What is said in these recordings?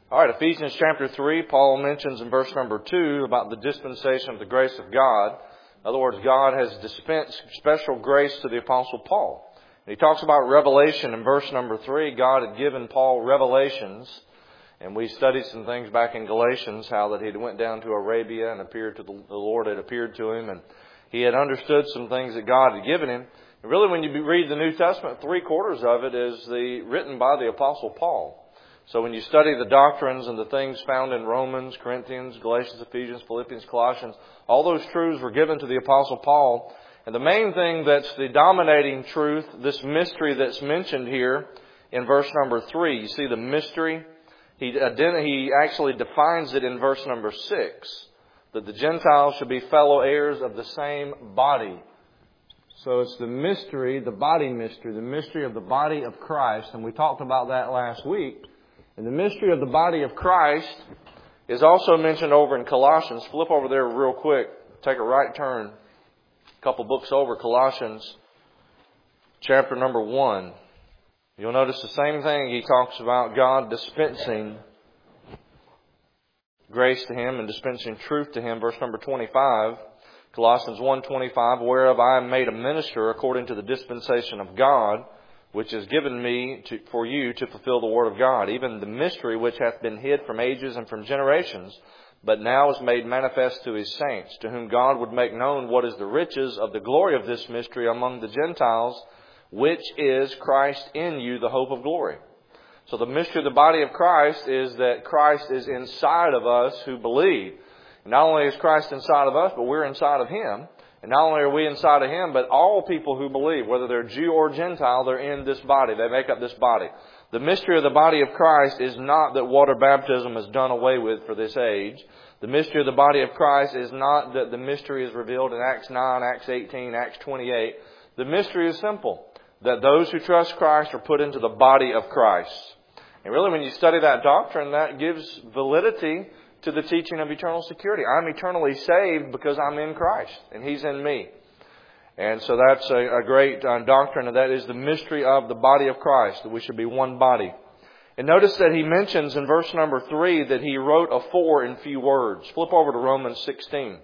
All right, Ephesians chapter 3, Paul mentions in verse number 2 about the dispensation of the grace of God. In other words, God has dispensed special grace to the Apostle Paul. And he talks about revelation in verse number 3. God had given Paul revelations. And we studied some things back in Galatians, how that he went down to Arabia and appeared to the Lord had appeared to him. And he had understood some things that God had given him. And really, when you read the New Testament, 3/4 of it is written by the Apostle Paul. So when you study the doctrines and the things found in Romans, Corinthians, Galatians, Ephesians, Philippians, Colossians, all those truths were given to the Apostle Paul. And the main thing that's the dominating truth, this mystery that's mentioned here in verse number 3, you see the mystery. He actually defines it in verse number 6, that the Gentiles should be fellow heirs of the same body. So it's the mystery, the mystery of the body of Christ. And we talked about that last week. And the mystery of the body of Christ is also mentioned over in Colossians. Flip over there real quick. Take a right turn. A couple books over, Colossians chapter number 1. You'll notice the same thing. He talks about God dispensing grace to him and dispensing truth to him. Verse number 25. Colossians 1:25, whereof I am made a minister according to the dispensation of God, which is given me for you to fulfill the word of God, even the mystery which hath been hid from ages and from generations, but now is made manifest to his saints, to whom God would make known what is the riches of the glory of this mystery among the Gentiles, which is Christ in you, the hope of glory. So the mystery of the body of Christ is that Christ is inside of us who believe. And not only is Christ inside of us, but we're inside of Him. And not only are we inside of Him, but all people who believe, whether they're Jew or Gentile, they're in this body. They make up this body. The mystery of the body of Christ is not that water baptism is done away with for this age. The mystery of the body of Christ is not that the mystery is revealed in Acts 9, Acts 18, Acts 28. The mystery is simple, that those who trust Christ are put into the body of Christ. And really, when you study that doctrine, that gives validity to the teaching of eternal security. I'm eternally saved because I'm in Christ and He's in me. And so that's a great doctrine, and that is the mystery of the body of Christ, that we should be one body. And notice that he mentions in verse number 3 that he wrote a for in few words. Flip over to Romans 16.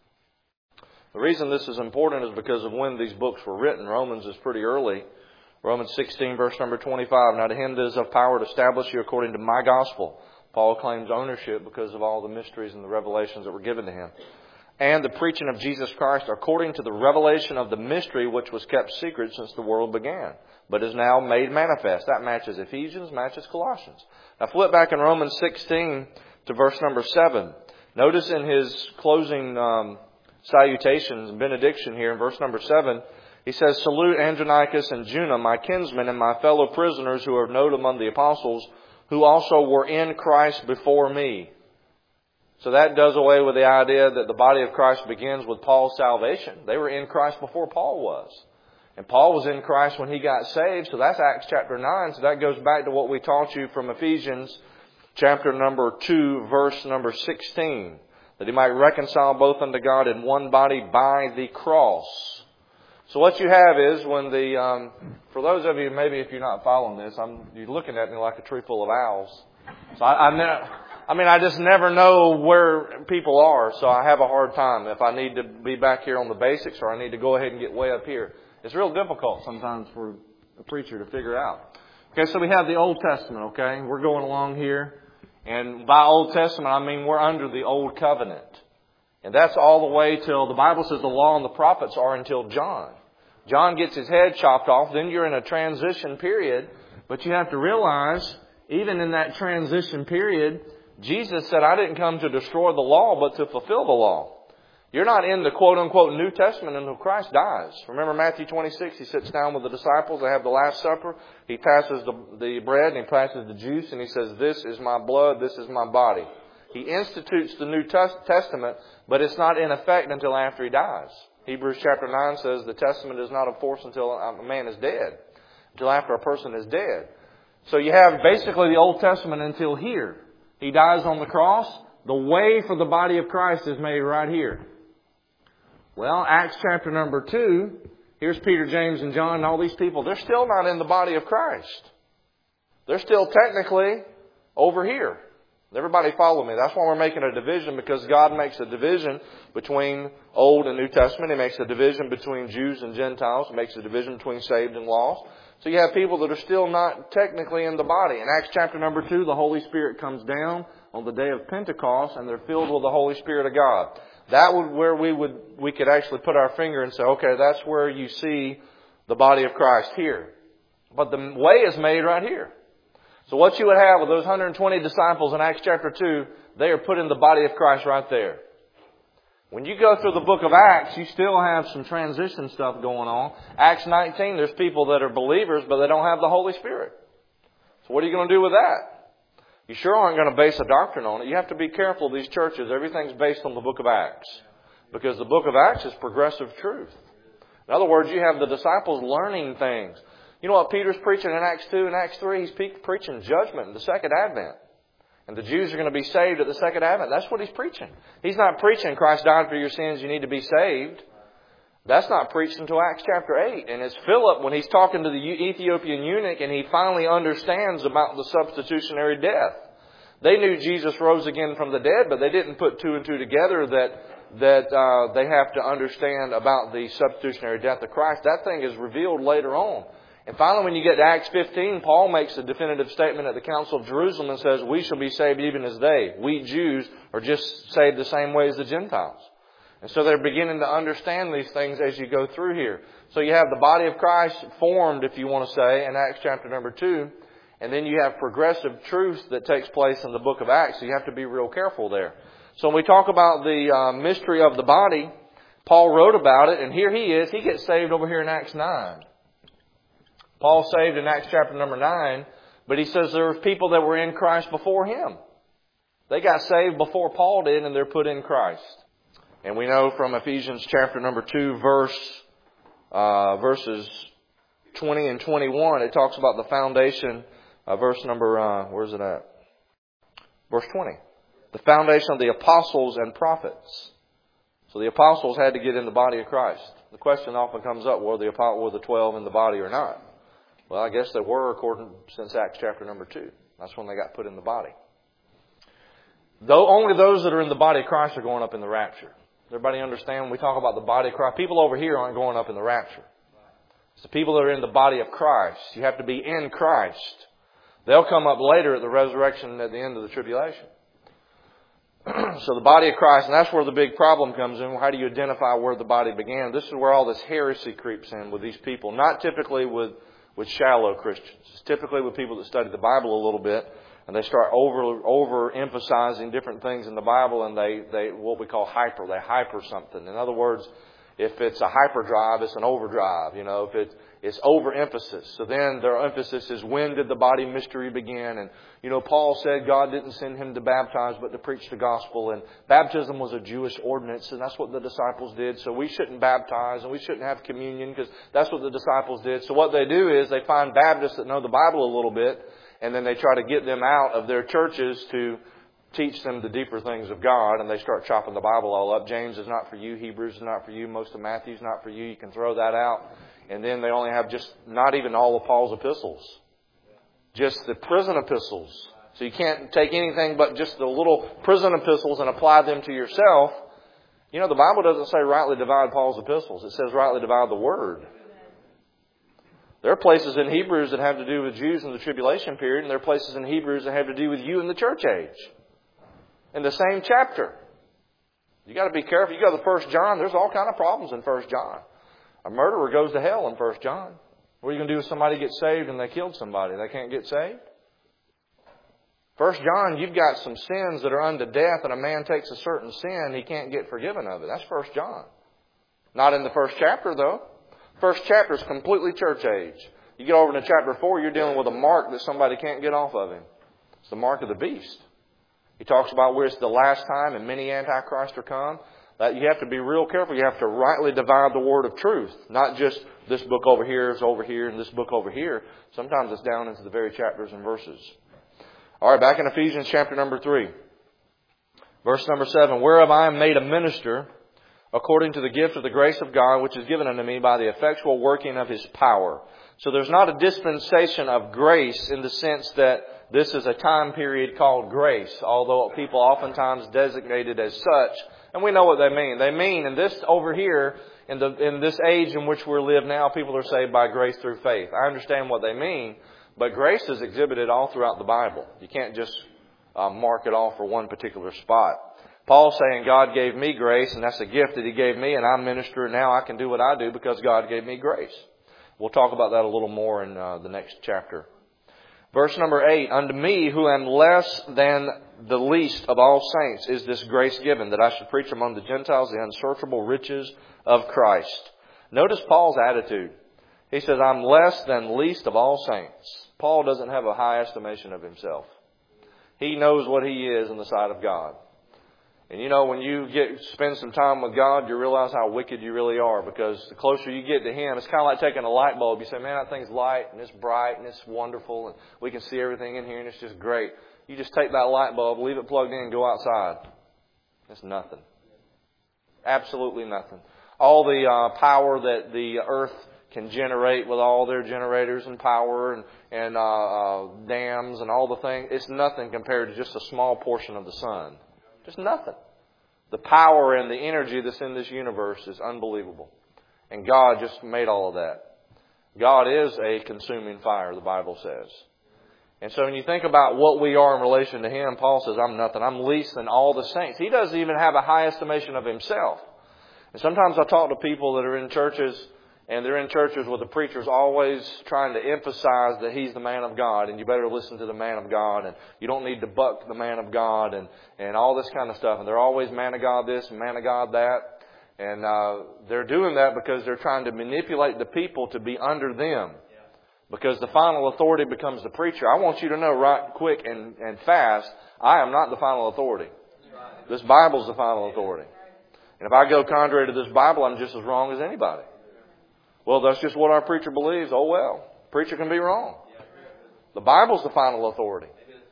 The reason this is important is because of when these books were written. Romans is pretty early. Romans 16, verse number 25. Now to Him that is of power to establish you according to my gospel. Paul claims ownership because of all the mysteries and the revelations that were given to him. And the preaching of Jesus Christ according to the revelation of the mystery which was kept secret since the world began, but is now made manifest. That matches Ephesians, matches Colossians. Now flip back in Romans 16 to verse number 7. Notice in his closing salutations and benediction here in verse number 7, he says, Salute Andronicus and Junia, my kinsmen and my fellow prisoners who are known among the apostles, who also were in Christ before me. So that does away with the idea that the body of Christ begins with Paul's salvation. They were in Christ before Paul was. And Paul was in Christ when he got saved. So that's Acts chapter 9. So that goes back to what we taught you from Ephesians chapter number 2, verse number 16. That he might reconcile both unto God in one body by the cross. So what you have is when for those of you, maybe if you're not following this, you're looking at me like a tree full of owls. So I just never know where people are, so I have a hard time if I need to be back here on the basics or I need to go ahead and get way up here. It's real difficult sometimes for a preacher to figure out. Okay, so we have the Old Testament, okay? We're going along here. And by Old Testament, I mean we're under the Old Covenant. And that's all the way till the Bible says the law and the prophets are until John. John gets his head chopped off, then you're in a transition period. But you have to realize, even in that transition period, Jesus said, I didn't come to destroy the law, but to fulfill the law. You're not in the quote-unquote New Testament until Christ dies. Remember Matthew 26, He sits down with the disciples, they have the Last Supper. He passes the bread and He passes the juice and He says, this is my blood, this is my body. He institutes the New Testament, but it's not in effect until after He dies. Hebrews chapter 9 says the testament is not of force until a man is dead, until after a person is dead. So you have basically the Old Testament until here. He dies on the cross. The way for the body of Christ is made right here. Well, Acts chapter number 2, here's Peter, James, and John and all these people. They're still not in the body of Christ. They're still technically over here. Everybody follow me. That's why we're making a division, because God makes a division between Old and New Testament. He makes a division between Jews and Gentiles. He makes a division between saved and lost. So you have people that are still not technically in the body. In Acts chapter number 2, the Holy Spirit comes down on the day of Pentecost, and they're filled with the Holy Spirit of God. That would where we could actually put our finger and say, okay, that's where you see the body of Christ here. But the way is made right here. So what you would have with those 120 disciples in Acts chapter 2, they are put in the body of Christ right there. When you go through the book of Acts, you still have some transition stuff going on. Acts 19, there's people that are believers, but they don't have the Holy Spirit. So what are you going to do with that? You sure aren't going to base a doctrine on it. You have to be careful of these churches. Everything's based on the book of Acts, because the book of Acts is progressive truth. In other words, you have the disciples learning things. You know what Peter's preaching in Acts 2 and Acts 3? He's preaching judgment in the second advent. And the Jews are going to be saved at the second advent. That's what he's preaching. He's not preaching Christ died for your sins, you need to be saved. That's not preached until Acts chapter 8. And it's Philip, when he's talking to the Ethiopian eunuch, and he finally understands about the substitutionary death. They knew Jesus rose again from the dead, but they didn't put two and two together that they have to understand about the substitutionary death of Christ. That thing is revealed later on. And finally, when you get to Acts 15, Paul makes a definitive statement at the Council of Jerusalem and says, we shall be saved even as they. We Jews are just saved the same way as the Gentiles. And so they're beginning to understand these things as you go through here. So you have the body of Christ formed, if you want to say, in Acts chapter number 2. And then you have progressive truth that takes place in the book of Acts. So you have to be real careful there. So when we talk about the mystery of the body, Paul wrote about it. And here he is. He gets saved over here in Acts 9. Paul saved in Acts chapter number 9, but he says there were people that were in Christ before him. They got saved before Paul did, and they're put in Christ. And we know from Ephesians chapter number 2, verses 20 and 21, it talks about the foundation, verse number, where's it at? Verse 20. The foundation of the apostles and prophets. So the apostles had to get in the body of Christ. The question often comes up, were the 12 in the body or not? Well, I guess they were since Acts chapter number 2. That's when they got put in the body. Though only those that are in the body of Christ are going up in the rapture. Everybody understand when we talk about the body of Christ? People over here aren't going up in the rapture. It's the people that are in the body of Christ. You have to be in Christ. They'll come up later at the resurrection at the end of the tribulation. So the body of Christ, and that's where the big problem comes in. How do you identify where the body began? This is where all this heresy creeps in with these people. Not typically with shallow Christians. It's typically with people that study the Bible a little bit, and they start over-emphasizing different things in the Bible, and they what we call hyper. They hyper something. In other words, if it's a hyperdrive, it's an overdrive. If it's overemphasis. So then their emphasis is, when did the body mystery begin? And, Paul said God didn't send him to baptize, but to preach the gospel. And baptism was a Jewish ordinance, and that's what the disciples did. So we shouldn't baptize, and we shouldn't have communion, because that's what the disciples did. So what they do is they find Baptists that know the Bible a little bit, and then they try to get them out of their churches to teach them the deeper things of God, and they start chopping the Bible all up. James is not for you. Hebrews is not for you. Most of Matthew's not for you. You can throw that out. And then they only have not even all of Paul's epistles. Just the prison epistles. So you can't take anything but just the little prison epistles and apply them to yourself. The Bible doesn't say rightly divide Paul's epistles. It says rightly divide the Word. There are places in Hebrews that have to do with Jews in the tribulation period, and there are places in Hebrews that have to do with you in the church age. In the same chapter. You got to be careful. You go to 1 John, there's all kind of problems in 1 John. A murderer goes to hell in 1 John. What are you going to do if somebody gets saved and they killed somebody? They can't get saved? 1 John, you've got some sins that are unto death, and a man takes a certain sin, he can't get forgiven of it. That's 1 John. Not in the first chapter, though. First chapter is completely church age. You get over into chapter 4, you're dealing with a mark that somebody can't get off of him. It's the mark of the beast. He talks about where it's the last time and many antichrists are come. You have to be real careful. You have to rightly divide the word of truth. Not just this book over here is over here and this book over here. Sometimes it's down into the very chapters and verses. All right, back in Ephesians chapter number 3. Verse number 7. Whereof I am made a minister according to the gift of the grace of God, which is given unto me by the effectual working of His power. So there's not a dispensation of grace in the sense that this is a time period called grace, although people oftentimes designate it as such. And we know what they mean. They mean, in this over here, in this age in which we live now, people are saved by grace through faith. I understand what they mean, but grace is exhibited all throughout the Bible. You can't just mark it off for one particular spot. Paul's saying God gave me grace, and that's a gift that He gave me, and I'm minister, and now I can do what I do because God gave me grace. We'll talk about that a little more in the next chapter. Verse number 8, unto me who am less than the least of all saints is this grace given, that I should preach among the Gentiles the unsearchable riches of Christ. Notice Paul's attitude. He says, I'm less than least of all saints. Paul doesn't have a high estimation of himself. He knows what he is in the sight of God. And you know, when you spend some time with God, you realize how wicked you really are, because the closer you get to Him, it's kind of like taking a light bulb. You say, man, that thing's light and it's bright and it's wonderful and we can see everything in here and it's just great. You just take that light bulb, leave it plugged in and go outside. It's nothing. Absolutely nothing. All the power that the earth can generate with all their generators and power and dams and all the things, it's nothing compared to just a small portion of the sun. Just nothing. The power and the energy that's in this universe is unbelievable. And God just made all of that. God is a consuming fire, the Bible says. And so when you think about what we are in relation to Him, Paul says, I'm nothing. I'm least than all the saints. He doesn't even have a high estimation of himself. And sometimes I talk to people that are in churches, and they're in churches where the preacher's always trying to emphasize that he's the man of God, and you better listen to the man of God, and you don't need to buck the man of God, and all this kind of stuff. And they're always man of God this and man of God that. And they're doing that because they're trying to manipulate the people to be under them. Because the final authority becomes the preacher. I want you to know right quick and fast, I am not the final authority. This Bible's the final authority. And if I go contrary to this Bible, I'm just as wrong as anybody. Well, that's just what our preacher believes. Oh, well, preacher can be wrong. The Bible's the final authority.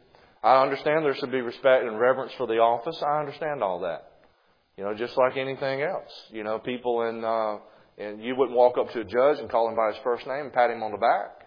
I understand there should be respect and reverence for the office. I understand all that. You know, just like anything else. You know, people and you wouldn't walk up to a judge and call him by his first name and pat him on the back.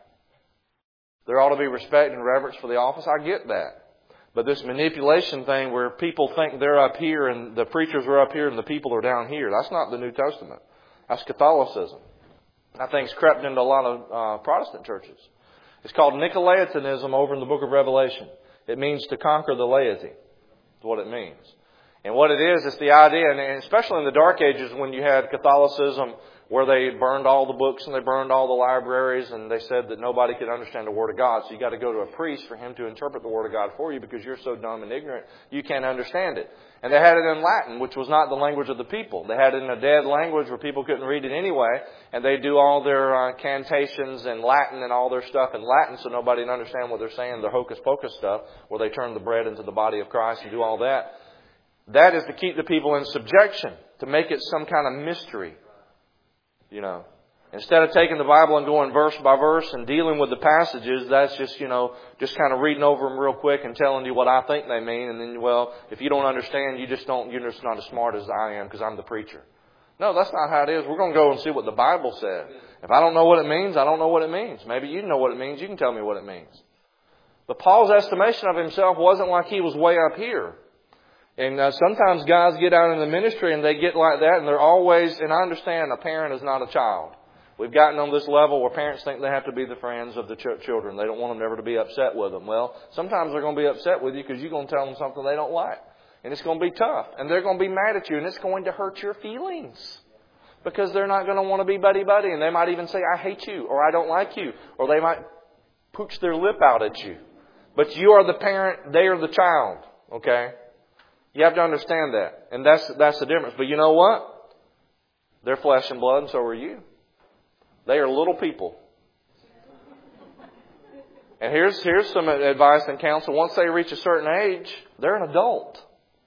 There ought to be respect and reverence for the office. I get that. But this manipulation thing where people think they're up here and the preachers are up here and the people are down here, that's not the New Testament. That's Catholicism. I think it's crept into a lot of Protestant churches. It's called Nicolaitanism over in the book of Revelation. It means to conquer the laity. That's what it means. And what it is, it's the idea, and especially in the Dark Ages when you had Catholicism where they burned all the books and they burned all the libraries and they said that nobody could understand the Word of God. So you got to go to a priest for him to interpret the Word of God for you because you're so dumb and ignorant you can't understand it. And they had it in Latin, which was not the language of the people. They had it in a dead language where people couldn't read it anyway. And they do all their cantations in Latin and all their stuff in Latin so nobody can understand what they're saying, their hocus pocus stuff, where they turn the bread into the body of Christ and do all that. That is to keep the people in subjection, to make it some kind of mystery. You know, instead of taking the Bible and going verse by verse and dealing with the passages, that's just, just kind of reading over them real quick and telling you what I think they mean. And then, well, if you don't understand, you're just not as smart as I am because I'm the preacher. No, that's not how it is. We're going to go and see what the Bible said. If I don't know what it means, I don't know what it means. Maybe you know what it means. You can tell me what it means. But Paul's estimation of himself wasn't like he was way up here. And sometimes guys get out in the ministry and they get like that and they're always, and I understand a parent is not a child. We've gotten on this level where parents think they have to be the friends of the children. They don't want them ever to be upset with them. Well, sometimes they're going to be upset with you because you're going to tell them something they don't like. And it's going to be tough. And they're going to be mad at you and it's going to hurt your feelings. Because they're not going to want to be buddy-buddy. And they might even say, I hate you, or I don't like you. Or they might pooch their lip out at you. But you are the parent, they are the child. Okay? You have to understand that. And that's the difference. But you know what? They're flesh and blood, and so are you. They are little people. And here's some advice and counsel. Once they reach a certain age, they're an adult.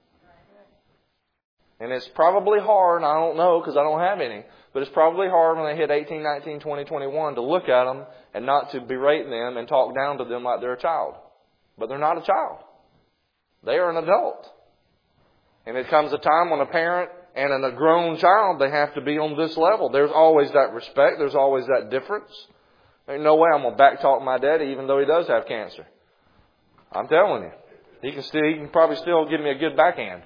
And it's probably hard, I don't know because I don't have any, but it's probably hard when they hit 18, 19, 20, 21 to look at them and not to berate them and talk down to them like they're a child. But they're not a child. They are an adult. And it comes a time when a parent and a grown child, they have to be on this level. There's always that respect. There's always that difference. There's no way I'm going to backtalk my daddy even though he does have cancer. I'm telling you. He can probably still give me a good backhand.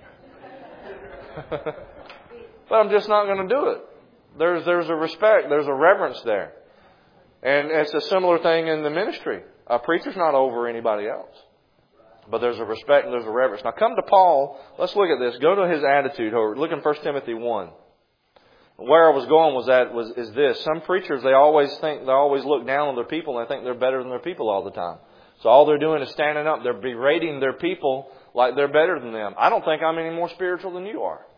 But I'm just not going to do it. There's a respect, there's a reverence there. And it's a similar thing in the ministry. A preacher's not over anybody else. But there's a respect and there's a reverence. Now come to Paul. Let's look at this. Go to his attitude. Look in 1 Timothy 1. Where I was going is this. Some preachers, they always look down on their people and they think they're better than their people all the time. So all they're doing is standing up. They're berating their people like they're better than them. I don't think I'm any more spiritual than you are.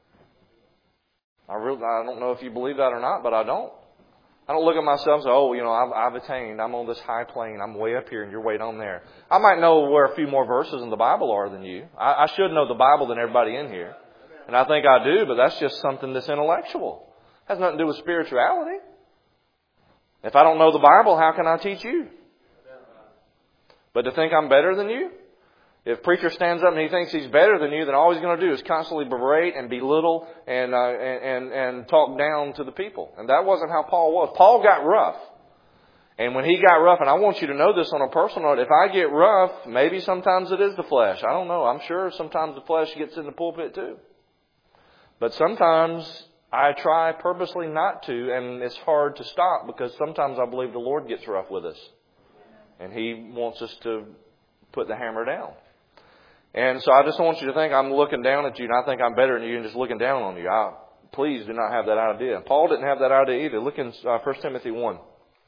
I don't know if you believe that or not, but I don't. I don't look at myself and say, I've attained. I'm on this high plane. I'm way up here and you're way down there. I might know where a few more verses in the Bible are than you. I should know the Bible than everybody in here. And I think I do, but that's just something that's intellectual. It has nothing to do with spirituality. If I don't know the Bible, how can I teach you? But to think I'm better than you? If a preacher stands up and he thinks he's better than you, then all he's going to do is constantly berate and belittle and talk down to the people. And that wasn't how Paul was. Paul got rough. And when he got rough, and I want you to know this on a personal note, if I get rough, maybe sometimes it is the flesh. I don't know. I'm sure sometimes the flesh gets in the pulpit too. But sometimes I try purposely not to, and it's hard to stop because sometimes I believe the Lord gets rough with us. And He wants us to put the hammer down. And so I just want you to think I'm looking down at you and I think I'm better than you and just looking down on you. Please do not have that idea. Paul didn't have that idea either. Look in 1 Timothy 1.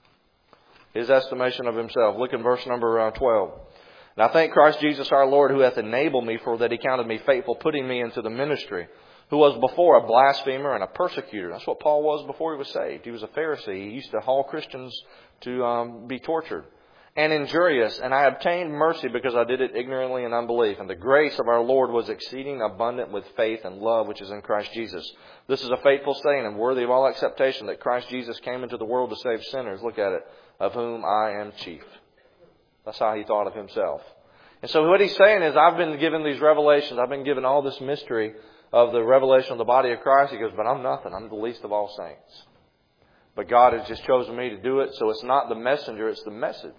His estimation of himself. Look in verse number 12. And I thank Christ Jesus our Lord, who hath enabled me, for that He counted me faithful, putting me into the ministry, who was before a blasphemer and a persecutor. That's what Paul was before he was saved. He was a Pharisee. He used to haul Christians to be tortured. And injurious, and I obtained mercy because I did it ignorantly in unbelief. And the grace of our Lord was exceeding abundant with faith and love which is in Christ Jesus. This is a faithful saying and worthy of all acceptation, that Christ Jesus came into the world to save sinners. Look at it. Of whom I am chief. That's how he thought of himself. And so what he's saying is, I've been given these revelations. I've been given all this mystery of the revelation of the body of Christ. He goes, but I'm nothing. I'm the least of all saints. But God has just chosen me to do it. So it's not the messenger, it's the message.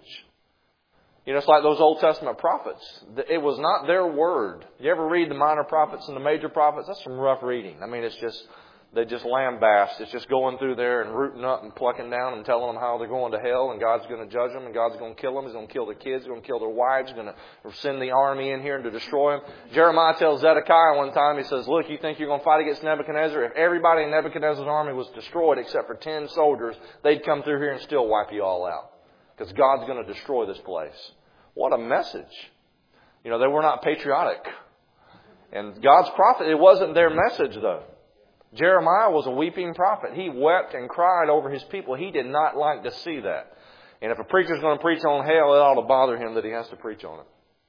It's like those Old Testament prophets. It was not their word. You ever read the minor prophets and the major prophets? That's some rough reading. I mean, they just lambast. It's just going through there and rooting up and plucking down and telling them how they're going to hell and God's going to judge them and God's going to kill them. He's going to kill their kids. He's going to kill their wives. He's going to send the army in here and to destroy them. Jeremiah tells Zedekiah one time, he says, look, you think you're going to fight against Nebuchadnezzar? If everybody in Nebuchadnezzar's army was destroyed except for 10 soldiers, they'd come through here and still wipe you all out. Because God's going to destroy this place. What a message. They were not patriotic. And God's prophet, it wasn't their message though. Jeremiah was a weeping prophet. He wept and cried over his people. He did not like to see that. And if a preacher's going to preach on hell, it ought to bother him that he has to preach on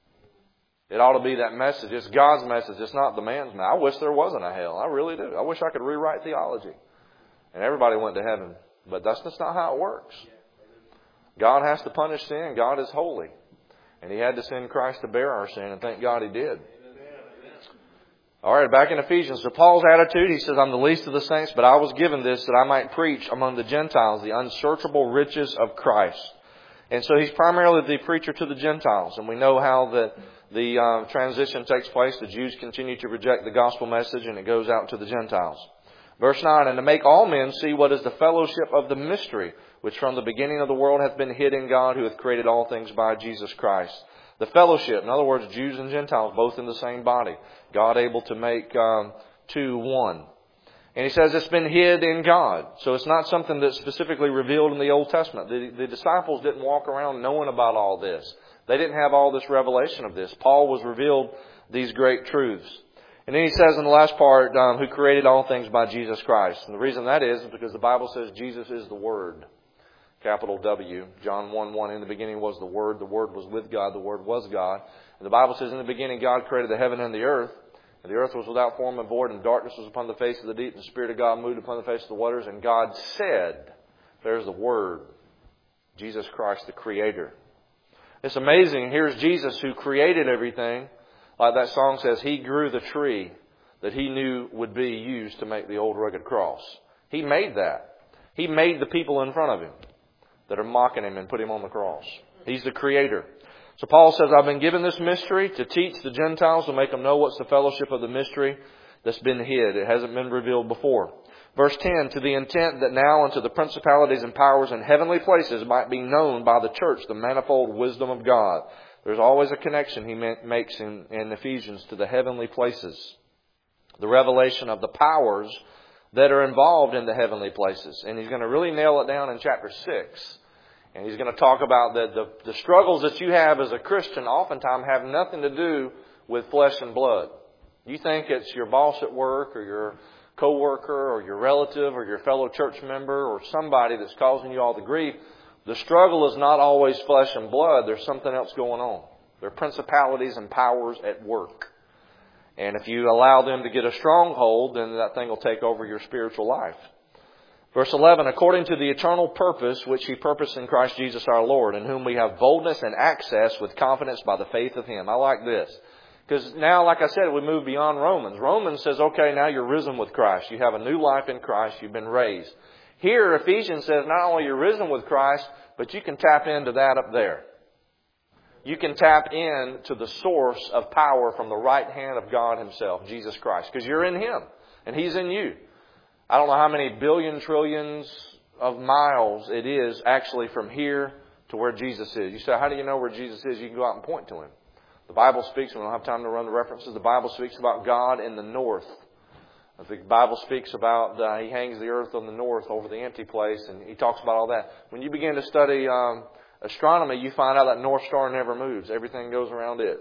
it. It ought to be that message. It's God's message. It's not the man's message. I wish there wasn't a hell. I really do. I wish I could rewrite theology. And everybody went to heaven. But that's just not how it works. God has to punish sin. God is holy. And He had to send Christ to bear our sin. And thank God He did. All right, back in Ephesians. So Paul's attitude, he says, I'm the least of the saints, but I was given this that I might preach among the Gentiles the unsearchable riches of Christ. And so he's primarily the preacher to the Gentiles. And we know how the transition takes place. The Jews continue to reject the gospel message and it goes out to the Gentiles. Verse 9, and to make all men see what is the fellowship of the mystery, which from the beginning of the world hath been hid in God, who hath created all things by Jesus Christ. The fellowship, in other words, Jews and Gentiles, both in the same body. God able to make two one. And he says it's been hid in God. So it's not something that's specifically revealed in the Old Testament. The disciples didn't walk around knowing about all this. They didn't have all this revelation of this. Paul was revealed these great truths. And then he says in the last part, who created all things by Jesus Christ. And the reason that is because the Bible says Jesus is the Word. Capital W. John 1:1, in the beginning was the Word. The Word was with God. The Word was God. And the Bible says in the beginning God created the heaven and the earth. And the earth was without form and void, and darkness was upon the face of the deep. And the Spirit of God moved upon the face of the waters. And God said, there's the Word. Jesus Christ, the Creator. It's amazing. Here's Jesus who created everything. Like that song says, He grew the tree that He knew would be used to make the old rugged cross. He made that. He made the people in front of Him that are mocking Him and put Him on the cross. He's the Creator. So Paul says, I've been given this mystery to teach the Gentiles, to make them know what's the fellowship of the mystery that's been hid. It hasn't been revealed before. Verse 10, to the intent that now unto the principalities and powers in heavenly places might be known by the church the manifold wisdom of God. There's always a connection he makes in Ephesians to the heavenly places. The revelation of the powers that are involved in the heavenly places. And he's going to really nail it down in chapter 6. And he's going to talk about that the struggles that you have as a Christian oftentimes have nothing to do with flesh and blood. You think it's your boss at work or your coworker or your relative or your fellow church member or somebody that's causing you all the grief. The struggle is not always flesh and blood. There's something else going on. There are principalities and powers at work. And if you allow them to get a stronghold, then that thing will take over your spiritual life. Verse 11, according to the eternal purpose which He purposed in Christ Jesus our Lord, in whom we have boldness and access with confidence by the faith of Him. I like this. Because now, like I said, we move beyond Romans. Romans says, okay, now you're risen with Christ. You have a new life in Christ. You've been raised. Here, Ephesians says not only you're risen with Christ, but you can tap into that up there. You can tap into the source of power from the right hand of God Himself, Jesus Christ. Because you're in Him, and He's in you. I don't know how many billion trillions of miles it is actually from here to where Jesus is. You say, how do you know where Jesus is? You can go out and point to Him. The Bible speaks, and we don't have time to run the references, the Bible speaks about God in the north. The Bible speaks about He hangs the earth on the north over the empty place, and He talks about all that. When you begin to study astronomy, you find out that North Star never moves. Everything goes around it.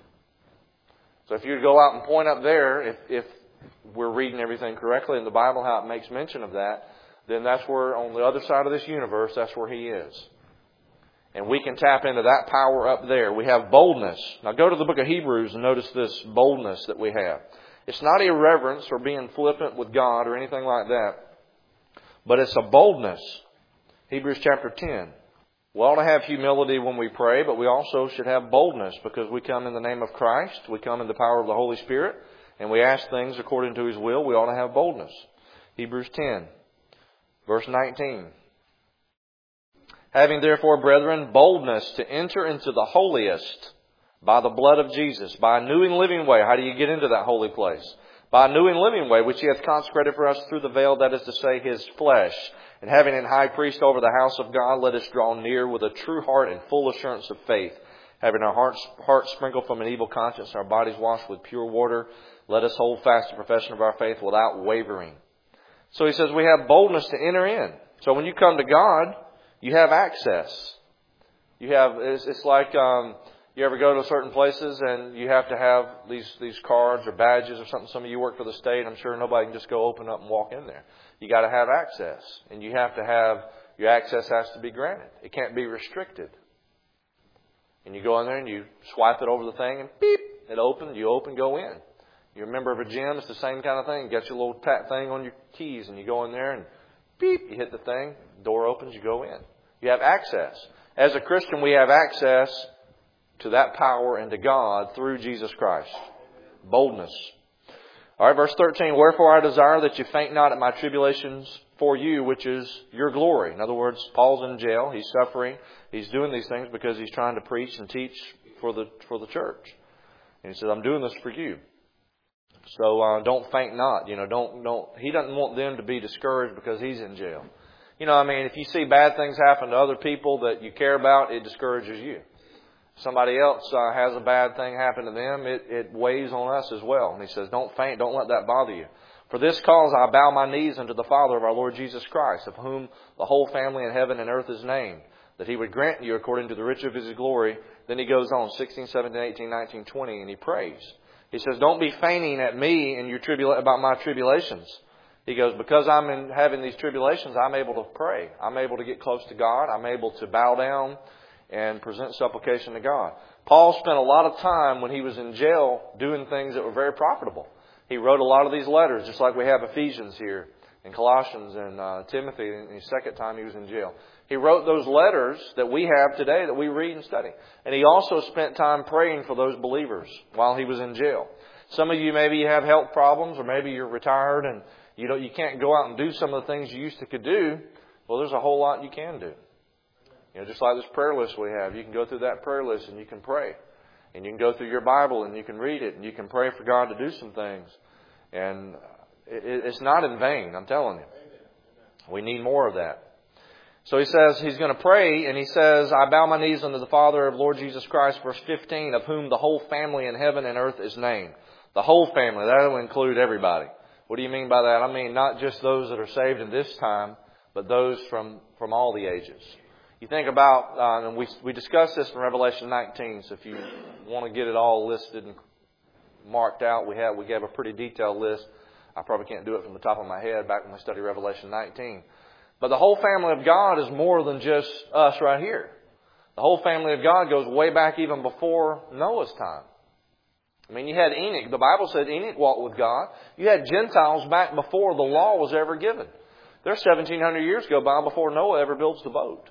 So if you go out and point up there, if we're reading everything correctly in the Bible, how it makes mention of that, then that's where, on the other side of this universe, that's where He is. And we can tap into that power up there. We have boldness. Now go to the book of Hebrews and notice this boldness that we have. It's not irreverence or being flippant with God or anything like that, but it's a boldness. Hebrews chapter 10. We ought to have humility when we pray, but we also should have boldness because we come in the name of Christ. We come in the power of the Holy Spirit. And we ask things according to His will. We ought to have boldness. Hebrews 10, verse 19. Having therefore, brethren, boldness to enter into the holiest by the blood of Jesus, by a new and living way. How do you get into that holy place? By a new and living way, which He hath consecrated for us through the veil, that is to say, His flesh. And having an high priest over the house of God, let us draw near with a true heart and full assurance of faith, having our hearts sprinkled from an evil conscience, our bodies washed with pure water. Let us hold fast the profession of our faith without wavering. So he says we have boldness to enter in. So when you come to God, you have access. It's like you ever go to certain places and you have to have these cards or badges or something. Some of you work for the state. I'm sure nobody can just go open up and walk in there. You got to have access, and you have to have your access has to be granted. It can't be restricted. And you go in there and you swipe it over the thing and beep, it opens. You open, go in. You're a member of a gym, it's the same kind of thing. You got your little tap thing on your keys and you go in there and beep, you hit the thing, the door opens, you go in. You have access. As a Christian, we have access to that power and to God through Jesus Christ. Boldness. All right, verse 13. Wherefore I desire that you faint not at my tribulations for you, which is your glory. In other words, Paul's in jail. He's suffering. He's doing these things because he's trying to preach and teach for the church. And he says, I'm doing this for you. So don't faint not. Don't. He doesn't want them to be discouraged because he's in jail. If you see bad things happen to other people that you care about, it discourages you. Somebody else has a bad thing happen to them, it weighs on us as well. And he says, don't faint, don't let that bother you. For this cause I bow my knees unto the Father of our Lord Jesus Christ, of whom the whole family in heaven and earth is named, that He would grant you according to the riches of His glory. Then he goes on, 16, 17, 18, 19, 20, and he prays. He says, don't be fainting at me and about my tribulations. He goes, because I'm having these tribulations, I'm able to pray. I'm able to get close to God. I'm able to bow down and present supplication to God. Paul spent a lot of time when he was in jail doing things that were very profitable. He wrote a lot of these letters, just like we have Ephesians here, and Colossians, and Timothy, and the second time he was in jail. He wrote those letters that we have today that we read and study. And he also spent time praying for those believers while he was in jail. Some of you, maybe you have health problems, or maybe you're retired and you can't go out and do some of the things you used to could do. Well, there's a whole lot you can do. Just like this prayer list we have. You can go through that prayer list and you can pray. And you can go through your Bible and you can read it and you can pray for God to do some things. And it's not in vain, I'm telling you. We need more of that. So he says he's going to pray, and he says, I bow my knees unto the Father of Lord Jesus Christ, verse 15, of whom the whole family in heaven and earth is named. The whole family, that will include everybody. What do you mean by that? I mean not just those that are saved in this time, but those from all the ages. You think about, and we discussed this in Revelation 19, so if you want to get it all listed and marked out, we gave a pretty detailed list. I probably can't do it from the top of my head back when we studied Revelation 19. But the whole family of God is more than just us right here. The whole family of God goes way back even before Noah's time. I mean, you had Enoch. The Bible said Enoch walked with God. You had Gentiles back before the law was ever given. There's 1,700 years go by before Noah ever builds the boat.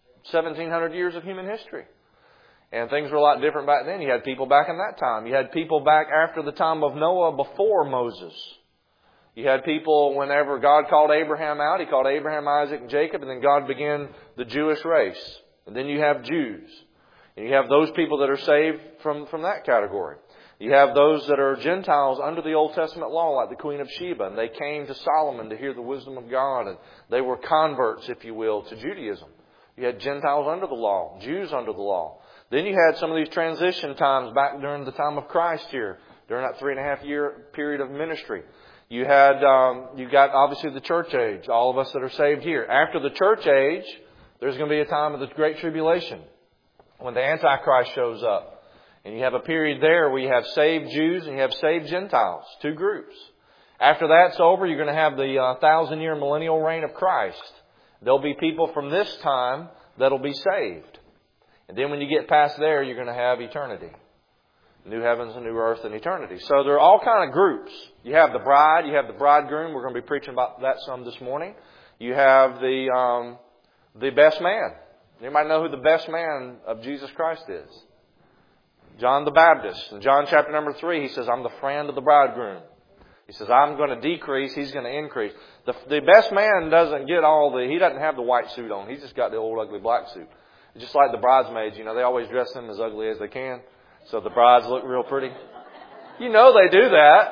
1,700 years of human history. And things were a lot different back then. You had people back in that time. You had people back after the time of Noah before Moses. You had people whenever God called Abraham out. He called Abraham, Isaac, and Jacob. And then God began the Jewish race. And then you have Jews. And you have those people that are saved from that category. You have those that are Gentiles under the Old Testament law, like the Queen of Sheba. And they came to Solomon to hear the wisdom of God. And they were converts, if you will, to Judaism. You had Gentiles under the law, Jews under the law. Then you had some of these transition times back during the time of Christ here, during that 3.5 year period of ministry. You got obviously the church age, all of us that are saved here. After the church age, there's going to be a time of the Great Tribulation when the Antichrist shows up. And you have a period there where you have saved Jews and you have saved Gentiles, two groups. After that's over, you're going to have the 1,000-year millennial reign of Christ. There'll be people from this time that'll be saved. And then when you get past there, you're going to have eternity. New heavens and new earth and eternity. So there are all kind of groups. You have the bride, you have the bridegroom. We're going to be preaching about that some this morning. You have the best man. Anybody know who the best man of Jesus Christ is? John the Baptist. In John chapter number 3, he says, I'm the friend of the bridegroom. He says, I'm going to decrease, he's going to increase. The best man doesn't get he doesn't have the white suit on. He's just got the old ugly black suit. Just like the bridesmaids, they always dress them as ugly as they can. So the brides look real pretty. They do that.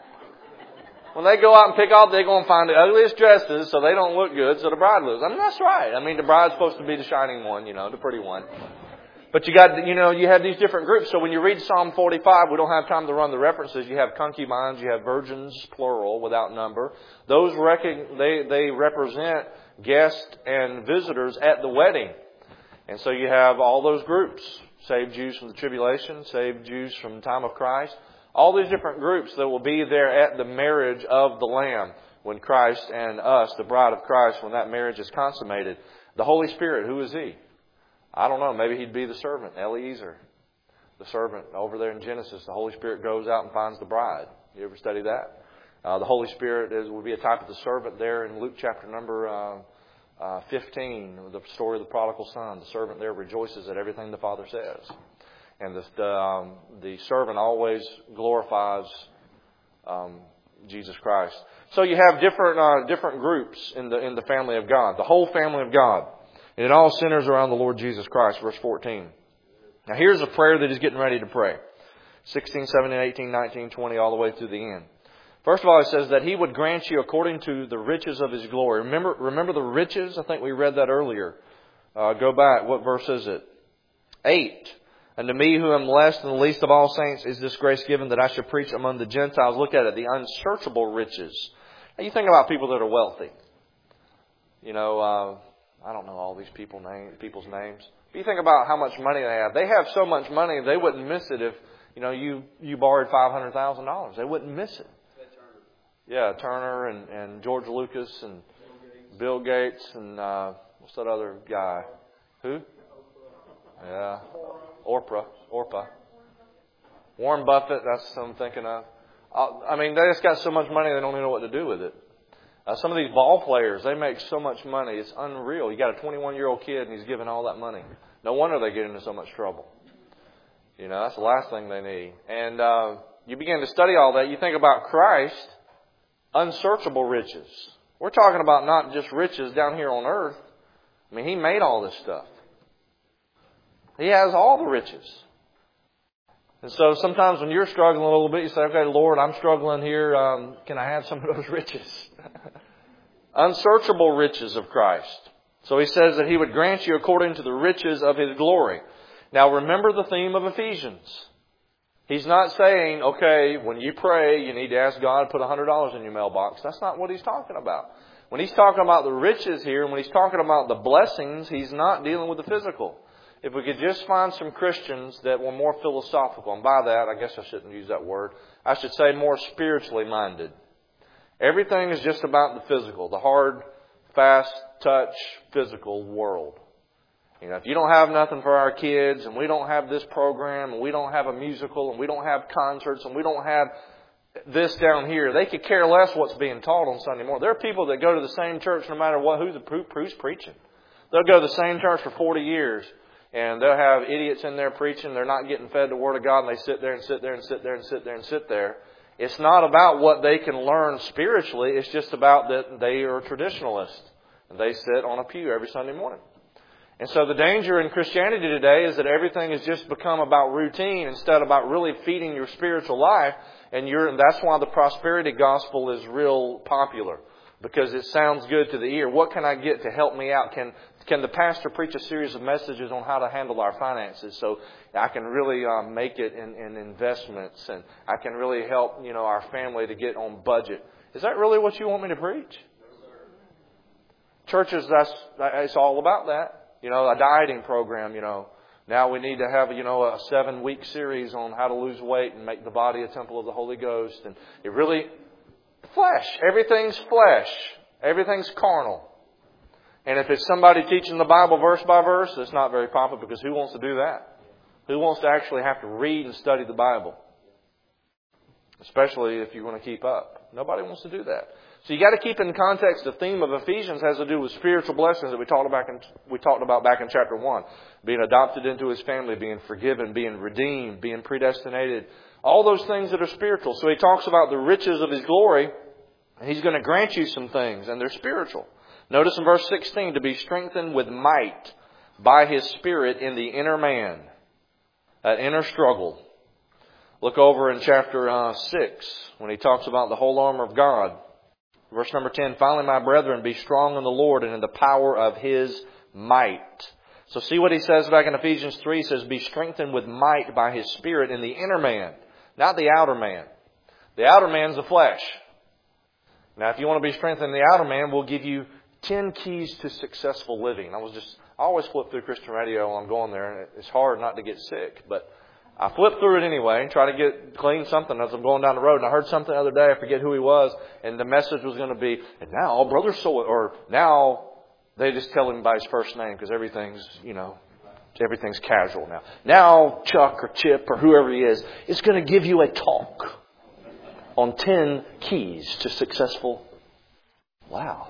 When they go out and pick out, they're going to find the ugliest dresses so they don't look good, so the bride looks. That's right. The bride's supposed to be the shining one, the pretty one. But you have these different groups. So when you read Psalm 45, we don't have time to run the references. You have concubines, you have virgins, plural, without number. Those they represent guests and visitors at the wedding. And so you have all those groups. Saved Jews from the tribulation, saved Jews from the time of Christ. All these different groups that will be there at the marriage of the Lamb when Christ and us, the bride of Christ, when that marriage is consummated. The Holy Spirit, who is He? I don't know. Maybe He'd be the servant, Eliezer. The servant over there in Genesis. The Holy Spirit goes out and finds the bride. You ever study that? The Holy Spirit will be a type of the servant there in Luke chapter number 15, the story of the prodigal son. The servant there rejoices at everything the Father says. And the servant always glorifies Jesus Christ. So you have different groups in the family of God. The whole family of God. And it all centers around the Lord Jesus Christ, verse 14. Now here's a prayer that He's getting ready to pray. 16, 17, 18, 19, 20, all the way through the end. First of all, it says that He would grant you according to the riches of His glory. Remember the riches? I think we read that earlier. Go back. What verse is it? 8. And to me, who am less than the least of all saints, is this grace given that I should preach among the Gentiles. Look at it. The unsearchable riches. Now, you think about people that are wealthy. I don't know all these people's names. But you think about how much money they have. They have so much money, they wouldn't miss it if, you borrowed $500,000. They wouldn't miss it. Yeah, Turner and George Lucas and Bill Gates and what's that other guy? Who? Yeah, Orpah. Warren Buffett, that's what I'm thinking of. They just got so much money they don't even know what to do with it. Some of these ball players, they make so much money. It's unreal. You got a 21-year-old kid and he's giving all that money. No wonder they get into so much trouble. That's the last thing they need. And you begin to study all that. You think about Christ. Unsearchable riches. We're talking about not just riches down here on earth. He made all this stuff. He has all the riches. And so sometimes when you're struggling a little bit, you say, okay, Lord, I'm struggling here. Can I have some of those riches? Unsearchable riches of Christ. So He says that He would grant you according to the riches of His glory. Now remember the theme of Ephesians. He's not saying, okay, when you pray, you need to ask God to put $100 in your mailbox. That's not what He's talking about. When He's talking about the riches here, and when He's talking about the blessings, He's not dealing with the physical. If we could just find some Christians that were more philosophical, and by that, I guess I shouldn't use that word. I should say more spiritually minded. Everything is just about the physical, the hard, fast, touch, physical world. You know, if you don't have nothing for our kids, and we don't have this program, and we don't have a musical, and we don't have concerts, and we don't have this down here, they could care less what's being taught on Sunday morning. There are people that go to the same church no matter who's preaching. They'll go to the same church for 40 years. And they'll have idiots in there preaching. They're not getting fed the Word of God. And they sit there and sit there and sit there and sit there and sit there. It's not about what they can learn spiritually. It's just about that they are traditionalists. And they sit on a pew every Sunday morning. And so the danger in Christianity today is that everything has just become about routine instead of about really feeding your spiritual life. And that's why the prosperity gospel is real popular. Because it sounds good to the ear. What can I get to help me out? Can the pastor preach a series of messages on how to handle our finances so I can really make it in investments and I can really help our family to get on budget? Is that really what you want me to preach? No, sir. Churches, it's all about that. A dieting program, Now we need to have, a 7-week series on how to lose weight and make the body a temple of the Holy Ghost. And it really... Flesh. Everything's flesh. Everything's carnal. And if it's somebody teaching the Bible verse by verse, it's not very popular because who wants to do that? Who wants to actually have to read and study the Bible? Especially if you want to keep up. Nobody wants to do that. So you got to keep in context the theme of Ephesians has to do with spiritual blessings that we talked about back in chapter 1. Being adopted into His family, being forgiven, being redeemed, being predestinated. All those things that are spiritual. So he talks about the riches of His glory. And He's going to grant you some things, and they're spiritual. Notice in verse 16, to be strengthened with might by His Spirit in the inner man. That inner struggle. Look over in chapter 6, when he talks about the whole armor of God. Verse number 10, finally, my brethren, be strong in the Lord and in the power of His might. So see what he says back in Ephesians 3. He says, be strengthened with might by His Spirit in the inner man, not the outer man. The outer man's the flesh. Now, if you want to be strengthened in the outer man, we'll give you 10 keys to successful living. I always flip through Christian radio while I'm going there, and it's hard not to get sick. But I flip through it anyway and try to clean something as I'm going down the road. And I heard something the other day, I forget who he was, and the message was going to be, and now Brother or now they just tell him by his first name because everything's casual now. Now Chuck or Chip or whoever he is going to give you a talk on 10 keys to successful. Wow.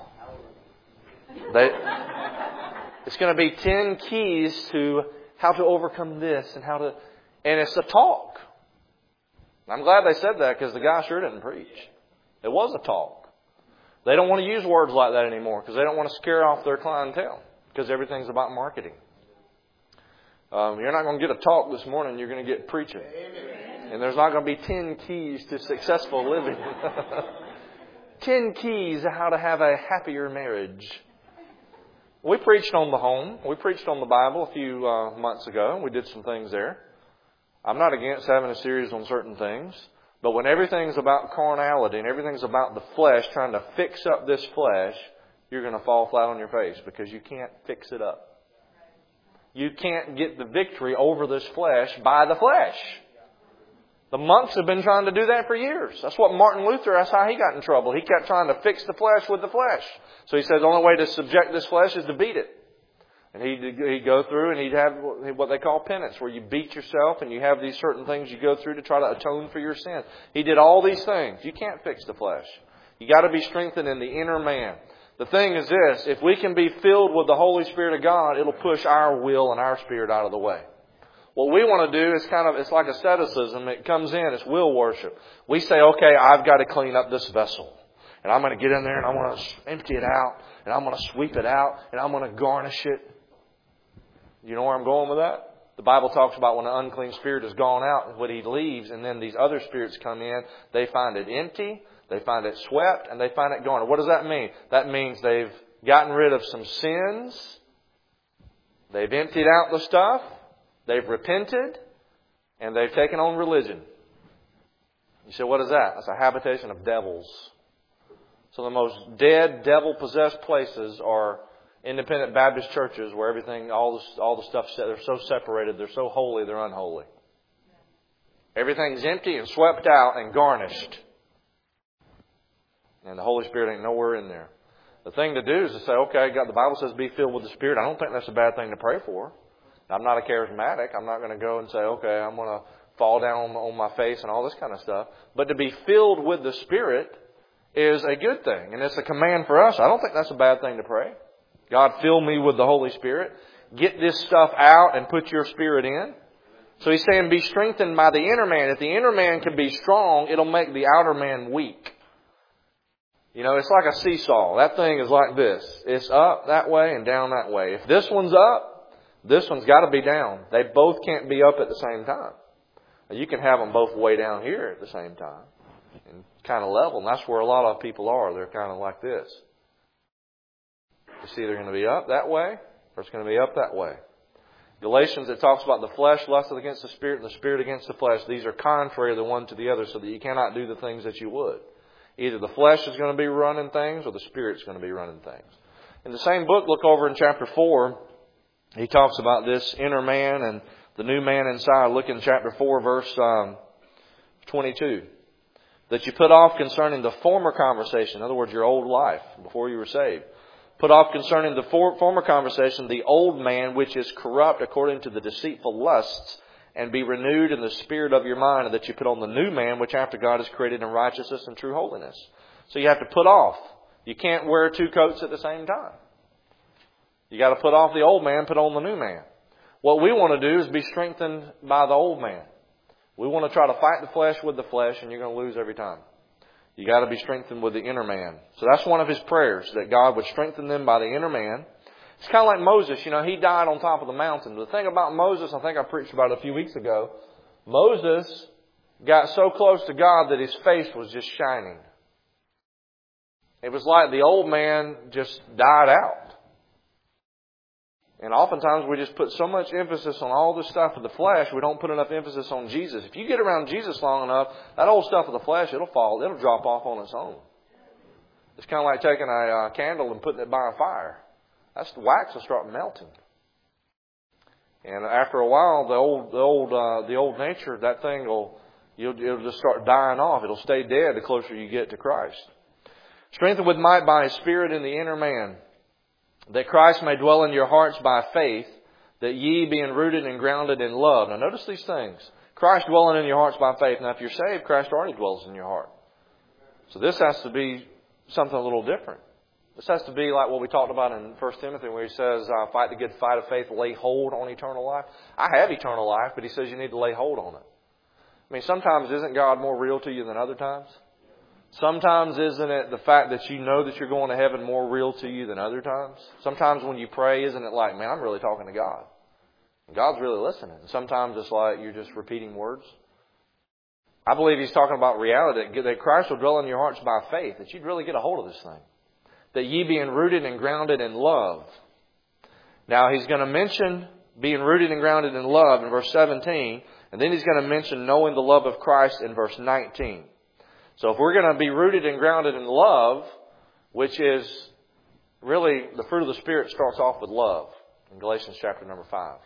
It's going to be 10 keys to how to overcome this and and it's a talk. I'm glad they said that because the guy sure didn't preach. It was a talk. They don't want to use words like that anymore because they don't want to scare off their clientele because everything's about marketing. You're not going to get a talk this morning. You're going to get preaching. And there's not going to be 10 keys to successful living. 10 keys to how to have a happier marriage. We preached on the home. We preached on the Bible a few months ago. We did some things there. I'm not against having a series on certain things. But when everything's about carnality and everything's about the flesh, trying to fix up this flesh, you're going to fall flat on your face because you can't fix it up. You can't get the victory over this flesh by the flesh. The monks have been trying to do that for years. That's what Martin Luther, that's how he got in trouble. He kept trying to fix the flesh with the flesh. So he said the only way to subject this flesh is to beat it. And he'd go through and he'd have what they call penance, where you beat yourself and you have these certain things you go through to try to atone for your sin. He did all these things. You can't fix the flesh. You got to be strengthened in the inner man. The thing is this, if we can be filled with the Holy Spirit of God, it'll push our will and our spirit out of the way. What we want to do is it's like asceticism. It comes in, it's will worship. We say, okay, I've got to clean up this vessel. And I'm going to get in there and I'm going to empty it out. And I'm going to sweep it out. And I'm going to garnish it. You know where I'm going with that? The Bible talks about when an unclean spirit has gone out, when he leaves, and then these other spirits come in, they find it empty, they find it swept, and they find it gone. What does that mean? That means they've gotten rid of some sins, they've emptied out the stuff, they've repented, and they've taken on religion. You say, what is that? That's a habitation of devils. So the most dead, devil-possessed places are independent Baptist churches where everything, all the stuff, they're so separated, they're so holy, they're unholy. Everything's empty and swept out and garnished. And the Holy Spirit ain't nowhere in there. The thing to do is to say, okay, God, the Bible says be filled with the Spirit. I don't think that's a bad thing to pray for. I'm not a charismatic. I'm not going to go and say, okay, I'm going to fall down on my face and all this kind of stuff. But to be filled with the Spirit is a good thing. And it's a command for us. I don't think that's a bad thing to pray. God, fill me with the Holy Spirit. Get this stuff out and put your Spirit in. So he's saying be strengthened by the inner man. If the inner man can be strong, it'll make the outer man weak. You know, it's like a seesaw. That thing is like this. It's up that way and down that way. If this one's up, this one's got to be down. They both can't be up at the same time. You can have them both way down here at the same time and kind of level. And that's where a lot of people are. They're kind of like this. It's either going to be up that way or it's going to be up that way. Galatians, it talks about the flesh lusted against the Spirit and the Spirit against the flesh. These are contrary the one to the other so that you cannot do the things that you would. Either the flesh is going to be running things or the Spirit's going to be running things. In the same book, look over in chapter 4. He talks about this inner man and the new man inside. Look in chapter 4, verse 22. That you put off concerning the former conversation. In other words, your old life before you were saved. Put off concerning the former conversation the old man which is corrupt according to the deceitful lusts, and be renewed in the spirit of your mind, and that you put on the new man which after God is created in righteousness and true holiness. So you have to put off. You can't wear two coats at the same time. You got to put off the old man, put on the new man. What we want to do is be strengthened by the old man. We want to try to fight the flesh with the flesh, and you're going to lose every time. You got to be strengthened with the inner man. So that's one of his prayers, that God would strengthen them by the inner man. It's kind of like Moses. You know, he died on top of the mountain. The thing about Moses, I think I preached about it a few weeks ago. Moses got so close to God that his face was just shining. It was like the old man just died out. And oftentimes we just put so much emphasis on all this stuff of the flesh, we don't put enough emphasis on Jesus. If you get around Jesus long enough, that old stuff of the flesh, it'll drop off on its own. It's kind of like taking a candle and putting it by a fire. That's the wax will start melting. And after a while, the old nature, that thing it'll just start dying off. It'll stay dead the closer you get to Christ. Strengthened with might by His Spirit in the inner man, that Christ may dwell in your hearts by faith, that ye being rooted and grounded in love. Now notice these things. Christ dwelling in your hearts by faith. Now if you're saved, Christ already dwells in your heart. So this has to be something a little different. This has to be like what we talked about in 1 Timothy where he says, fight the good fight of faith, lay hold on eternal life. I have eternal life, but he says you need to lay hold on it. I mean, sometimes isn't God more real to you than other times? Sometimes isn't it the fact that you know that you're going to heaven more real to you than other times? Sometimes when you pray, isn't it like, man, I'm really talking to God. And God's really listening. And sometimes it's like you're just repeating words. I believe he's talking about reality, that Christ will dwell in your hearts by faith, that you'd really get a hold of this thing. That ye being rooted and grounded in love. Now he's going to mention being rooted and grounded in love in verse 17. And then he's going to mention knowing the love of Christ in verse 19. So if we're going to be rooted and grounded in love, which is really the fruit of the Spirit starts off with love in Galatians chapter number 5.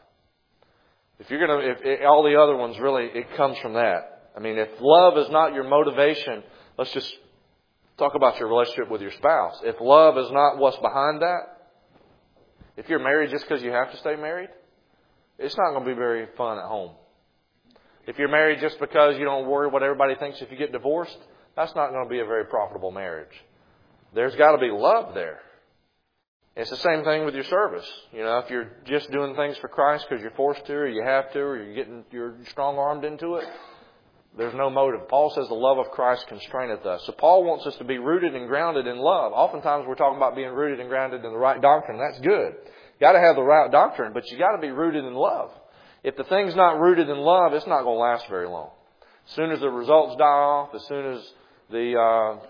If all the other ones really, it comes from that. I mean, if love is not your motivation, let's just talk about your relationship with your spouse. If love is not what's behind that, if you're married just because you have to stay married, it's not going to be very fun at home. If you're married just because you don't worry what everybody thinks if you get divorced, that's not going to be a very profitable marriage. There's got to be love there. It's the same thing with your service. You know, if you're just doing things for Christ because you're forced to, or you have to, or you're strong-armed into it, there's no motive. Paul says the love of Christ constraineth us. So Paul wants us to be rooted and grounded in love. Oftentimes we're talking about being rooted and grounded in the right doctrine. That's good. You got to have the right doctrine, but you got to be rooted in love. If the thing's not rooted in love, it's not going to last very long. As soon as the results die off, as soon as the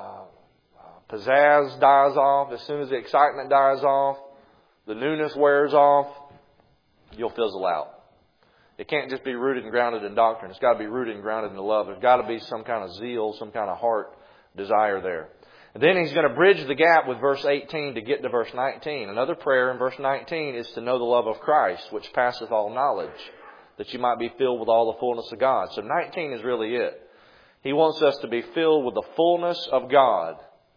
pizzazz dies off, as soon as the excitement dies off, the newness wears off, you'll fizzle out. It can't just be rooted and grounded in doctrine. It's got to be rooted and grounded in love. There's got to be some kind of zeal, some kind of heart desire there. And then he's going to bridge the gap with verse 18 to get to verse 19. Another prayer in verse 19 is to know the love of Christ, which passeth all knowledge, that you might be filled with all the fullness of God. So 19 is really it. He wants us to be filled with the fullness of God.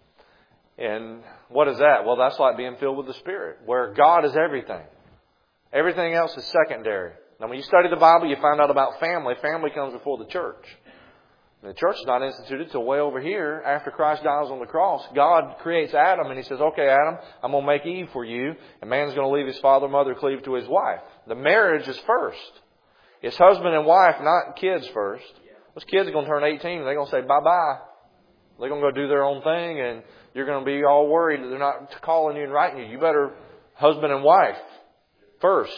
And what is that? Well, that's like being filled with the Spirit, where God is everything. Everything else is secondary. Now, when you study the Bible, you find out about family. Family comes before the church. And the church is not instituted till way over here after Christ dies on the cross. God creates Adam and He says, okay, Adam, I'm going to make Eve for you. And man's going to leave his father and mother, cleave to his wife. The marriage is first. It's husband and wife, not kids first. Those kids are going to turn 18 and they're going to say bye-bye. They're going to go do their own thing and you're going to be all worried that they're not calling you and writing you. You better husband and wife first.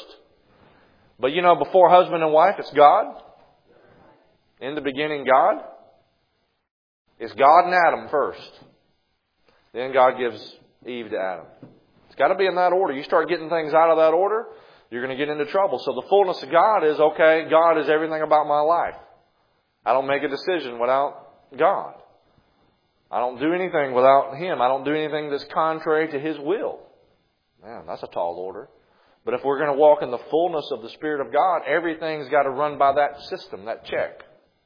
But you know, before husband and wife, it's God. In the beginning, God. It's God and Adam first. Then God gives Eve to Adam. It's got to be in that order. You start getting things out of that order, you're going to get into trouble. So the fullness of God is, okay, God is everything about my life. I don't make a decision without God. I don't do anything without Him. I don't do anything that's contrary to His will. Man, that's a tall order. But if we're going to walk in the fullness of the Spirit of God, everything's got to run by that system, that check.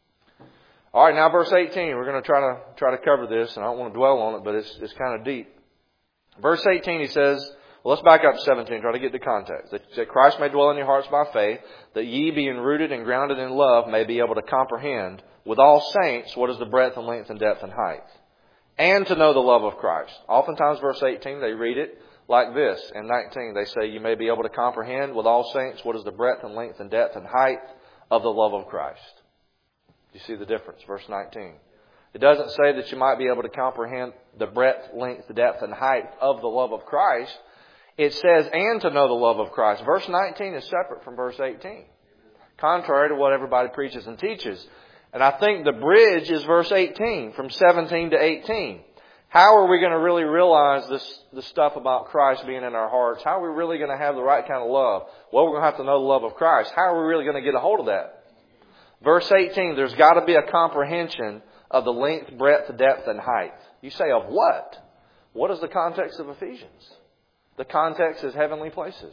All right, now verse 18. We're going to try to cover this, and I don't want to dwell on it, but it's kind of deep. Verse 18, he says, well, let's back up to 17, try to get the context. That Christ may dwell in your hearts by faith, that ye being rooted and grounded in love may be able to comprehend with all saints what is the breadth and length and depth and height, and to know the love of Christ. Oftentimes, verse 18, they read it like this. In 19, they say, you may be able to comprehend with all saints what is the breadth and length and depth and height of the love of Christ. You see the difference, verse 19. It doesn't say that you might be able to comprehend the breadth, length, depth, and height of the love of Christ. It says, and to know the love of Christ. Verse 19 is separate from verse 18, contrary to what everybody preaches and teaches. And I think the bridge is verse 18, from 17 to 18. How are we going to really realize this stuff about Christ being in our hearts? How are we really going to have the right kind of love? Well, we're going to have to know the love of Christ. How are we really going to get a hold of that? Verse 18, there's got to be a comprehension of the length, breadth, depth, and height. You say, of what? What is the context of Ephesians? The context is heavenly places.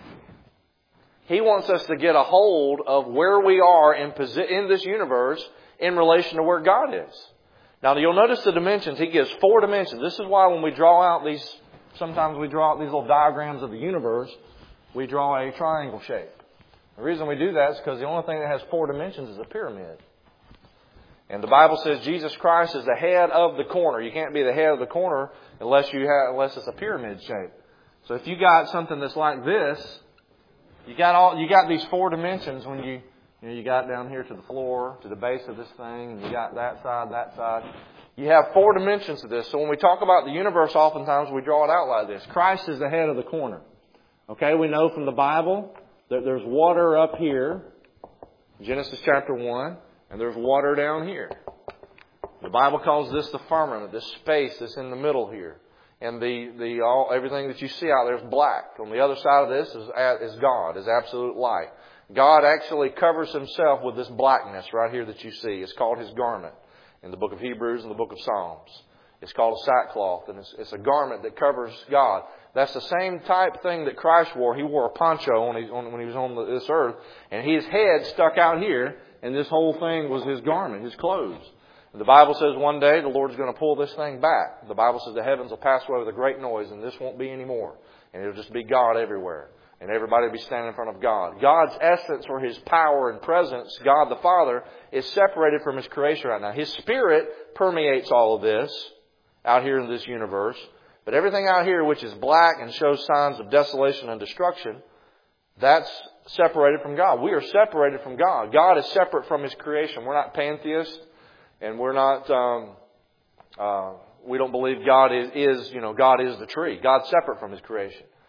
He wants us to get a hold of where we are in this universe in relation to where God is. Now, you'll notice the dimensions. He gives 4 dimensions. This is why when we draw out sometimes we draw out these little diagrams of the universe, we draw a triangle shape. The reason we do that is because the only thing that has 4 dimensions is a pyramid. And the Bible says Jesus Christ is the head of the corner. You can't be the head of the corner unless it's a pyramid shape. So if you got something that's like this, you got these 4 dimensions when you got down here to the floor, to the base of this thing, and you got that side. You have 4 dimensions to this. So when we talk about the universe, oftentimes we draw it out like this. Christ is the head of the corner. Okay, we know from the Bible that there's water up here, Genesis chapter 1, and there's water down here. The Bible calls this the firmament, this space that's in the middle here. And everything that you see out there is black. On the other side of this is God, is absolute light. God actually covers Himself with this blackness right here that you see. It's called His garment in the book of Hebrews and the book of Psalms. It's called a sackcloth, and it's a garment that covers God. That's the same type thing that Christ wore. He wore a poncho when he was on this earth, and His head stuck out here, and this whole thing was His garment, His clothes. And the Bible says one day the Lord's going to pull this thing back. The Bible says the heavens will pass away with a great noise, and this won't be anymore. And it'll just be God everywhere. And everybody will be standing in front of God. God's essence or His power and presence, God the Father, is separated from His creation right now. His Spirit permeates all of this out here in this universe. But everything out here which is black and shows signs of desolation and destruction, that's separated from God. We are separated from God. God is separate from His creation. We're not pantheists, and we're not. We don't believe God is God is the tree. God's separate from His creation.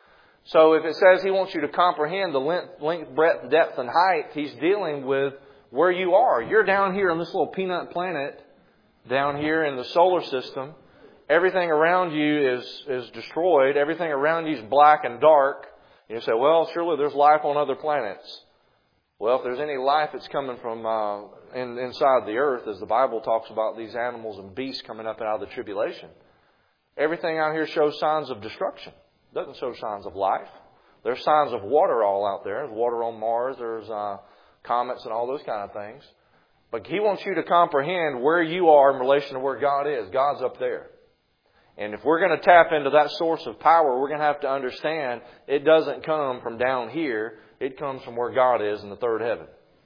So if it says He wants you to comprehend the length, breadth, depth, and height, He's dealing with where you are. You're down here on this little peanut planet, down here in the solar system. Everything around you is destroyed. Everything around you is black and dark. You say, well, surely there's life on other planets. Well, if there's any life that's coming from inside the earth, as the Bible talks about these animals and beasts coming up out of the tribulation, everything out here shows signs of destruction. It doesn't show signs of life. There's signs of water all out there. There's water on Mars. There's comets and all those kind of things. But He wants you to comprehend where you are in relation to where God is. God's up there. And if we're going to tap into that source of power, we're going to have to understand it doesn't come from down here. It comes from where God is in the third heaven.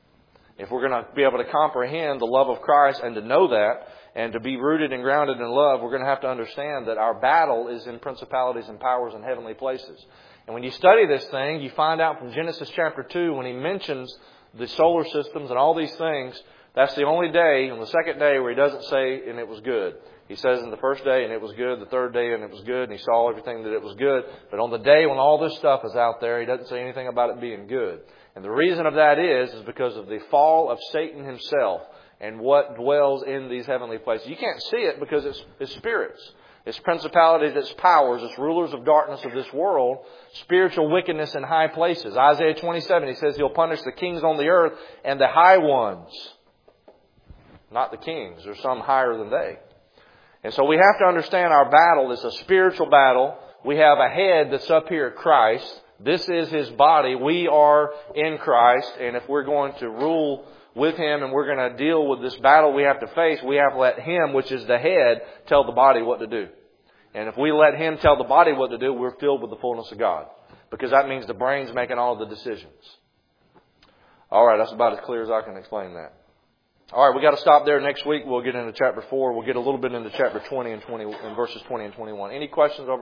If we're going to be able to comprehend the love of Christ and to know that and to be rooted and grounded in love, we're going to have to understand that our battle is in principalities and powers in heavenly places. And when you study this thing, you find out from Genesis chapter 2, when He mentions the solar systems and all these things, that's the only day, on the second day, where He doesn't say, and it was good. He says in the first day, and it was good. The third day, and it was good. And He saw everything that it was good. But on the day when all this stuff is out there, He doesn't say anything about it being good. And the reason of that is because of the fall of Satan himself and what dwells in these heavenly places. You can't see it because it's spirits. It's principalities, it's powers, it's rulers of darkness of this world, spiritual wickedness in high places. Isaiah 27, He says He'll punish the kings on the earth and the high ones. Not the kings. There's some higher than they. And so we have to understand our battle is a spiritual battle. We have a head that's up here at Christ. This is His body. We are in Christ. And if we're going to rule with Him and we're going to deal with this battle we have to face, we have to let Him, which is the head, tell the body what to do. And if we let Him tell the body what to do, we're filled with the fullness of God. Because that means the brain's making all the decisions. All right, that's about as clear as I can explain that. All right, we got to stop there. Next week we'll get into chapter 4. We'll get a little bit into chapter 20 and verses 20 and 21. Any questions over